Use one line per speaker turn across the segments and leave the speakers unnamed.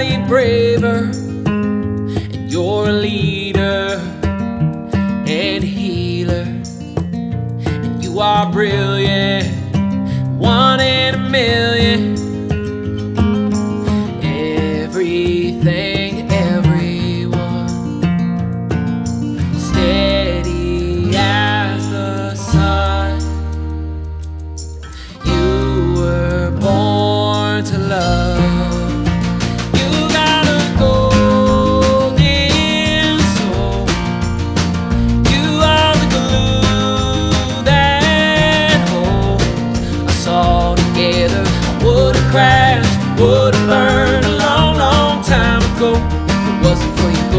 embodied braver, and you're a leader and healer, and you are brilliant, one in a million. Everything, everyone, steady as the sun. You were born to love. You got a golden soul. You are the glue that holds us all together. I would've crashed, would've burned a long, long time ago if it wasn't for your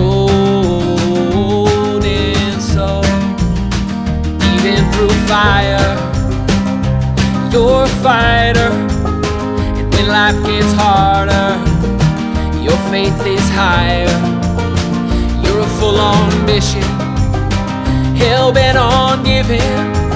golden soul. Even through fire, you're a fighter, and when life gets harder, your faith is higher. You're a full-on mission, hell-bent on giving.